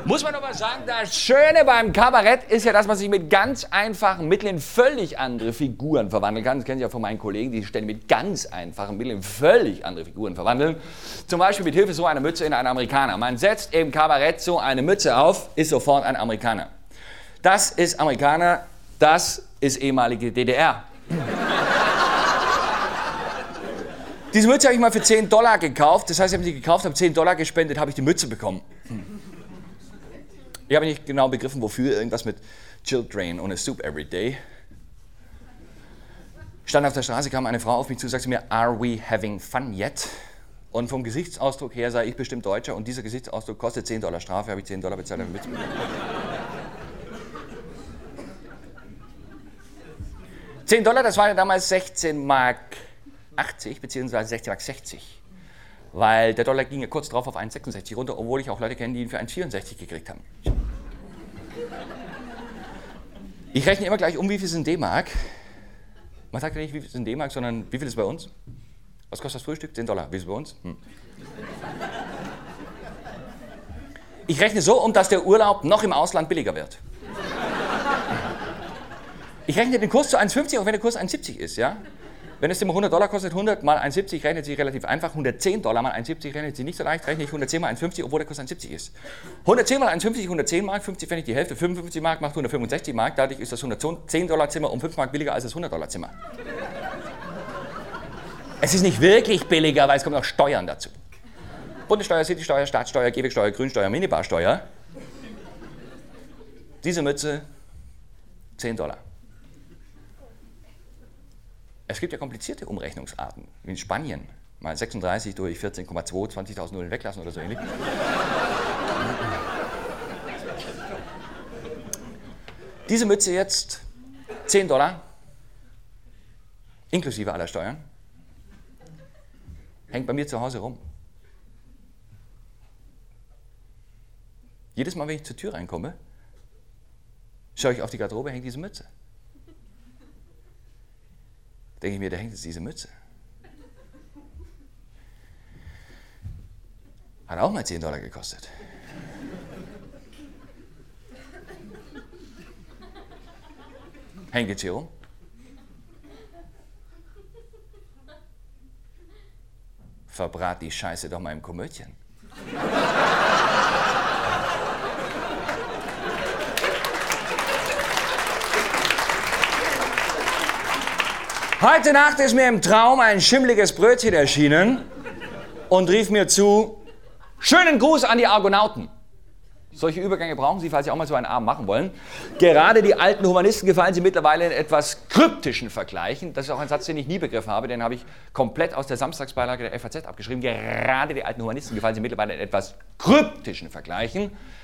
Muss man aber sagen, das Schöne beim Kabarett ist ja, dass man sich mit ganz einfachen Mitteln in völlig andere Figuren verwandeln kann. Das kennen Sie ja von meinen Kollegen, die stellen mit ganz einfachen Mitteln in völlig andere Figuren verwandeln. Zum Beispiel mit Hilfe so einer Mütze in einen Amerikaner. Man setzt im Kabarett so eine Mütze auf, ist sofort ein Amerikaner. Das ist Amerikaner, das ist ehemalige DDR. Diese Mütze habe ich mal für $10 gekauft. Das heißt, ich habe sie gekauft, habe $10 gespendet, habe ich die Mütze bekommen. Ich habe nicht genau begriffen, wofür. Irgendwas mit Children on a Soup every day. Stand auf der Straße, kam eine Frau auf mich zu, sagte mir, are we having fun yet? Und vom Gesichtsausdruck her sei ich bestimmt Deutscher und dieser Gesichtsausdruck kostet $10 Strafe, habe ich $10 bezahlt, habe Mütze bekommen. $10, das waren ja damals 16,80 Mark beziehungsweise 16,60 Mark. Weil der Dollar ging ja kurz drauf auf 1,66 runter, obwohl ich auch Leute kenne, die ihn für 1,64 gekriegt haben. Ich rechne immer gleich um, wie viel sind D-Mark. Man sagt ja nicht, wie viel sind D-Mark, sondern wie viel ist bei uns? Was kostet das Frühstück? $10. Wie ist es bei uns? Ich rechne so um, dass der Urlaub noch im Ausland billiger wird. Ich rechne den Kurs zu 1,50, auch wenn der Kurs 1,70 ist, ja? Wenn es immer $100 kostet, 100 mal 1,70 rechnet sich relativ einfach, $110 mal 1,70 rechnet sich nicht so leicht, rechne ich 110 mal 1,50, obwohl der Kurs 1,70 ist. 110 mal 1,50, 110 Mark, 50 Pfennig die Hälfte, 55 Mark macht 165 Mark, dadurch ist das $110 Zimmer um 5 Mark billiger als das $100 Zimmer. Es ist nicht wirklich billiger, weil es kommen noch Steuern dazu. Bundessteuer, Citysteuer, Staatssteuer, Gehwegsteuer, Grünsteuer, Minibarsteuer. Diese Mütze, $10. Es gibt ja komplizierte Umrechnungsarten, wie in Spanien. Mal 36 durch 14,2, 20.000 Nullen weglassen oder so ähnlich. Diese Mütze jetzt, $10, inklusive aller Steuern, hängt bei mir zu Hause rum. Jedes Mal, wenn ich zur Tür reinkomme, schaue ich auf die Garderobe, hängt diese Mütze. Denke ich mir, da hängt jetzt diese Mütze. Hat auch mal $10 gekostet. Hängt jetzt hier rum. Verbrat die Scheiße doch mal im Komödchen. Heute Nacht ist mir im Traum ein schimmliges Brötchen erschienen und rief mir zu, schönen Gruß an die Argonauten. Solche Übergänge brauchen Sie, falls Sie auch mal so einen Abend machen wollen. Gerade die alten Humanisten gefallen Sie mittlerweile in etwas kryptischen Vergleichen. Das ist auch ein Satz, den ich nie begriffen habe, den habe ich komplett aus der Samstagsbeilage der FAZ abgeschrieben. Gerade die alten Humanisten gefallen Sie mittlerweile in etwas kryptischen Vergleichen.